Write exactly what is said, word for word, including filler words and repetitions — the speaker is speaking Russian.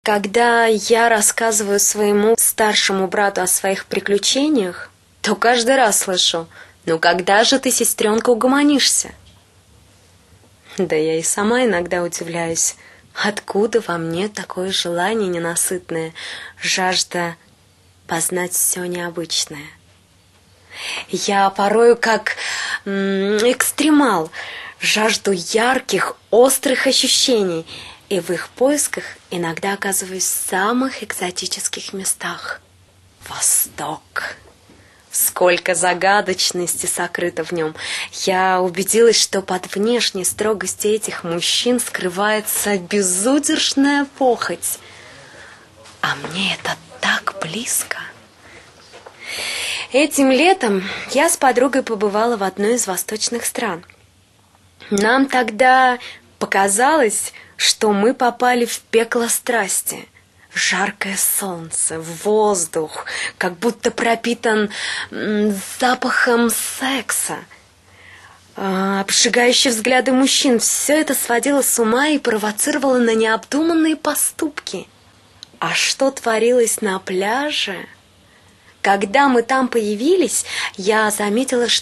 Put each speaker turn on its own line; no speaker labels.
Когда я рассказываю своему старшему брату о своих приключениях, то каждый раз слышу: «Ну когда же ты, сестренка, угомонишься?» Да я и сама иногда удивляюсь, откуда во мне такое желание ненасытное, жажда познать все необычное. Я порою как м- экстремал, жажду ярких, острых ощущений, и в их поисках иногда оказываюсь в самых экзотических местах. Восток. Сколько загадочности сокрыто в нем. Я убедилась, что под внешней строгостью этих мужчин скрывается безудержная похоть. А мне это так близко. Этим летом я с подругой побывала в одной из восточных стран. Нам тогда показалось, что мы попали в пекло страсти. Жаркое солнце, воздух, как будто пропитан запахом секса. Обжигающие взгляды мужчин — все это сводило с ума и провоцировало на необдуманные поступки. А что творилось на пляже? Когда мы там появились, я заметила, что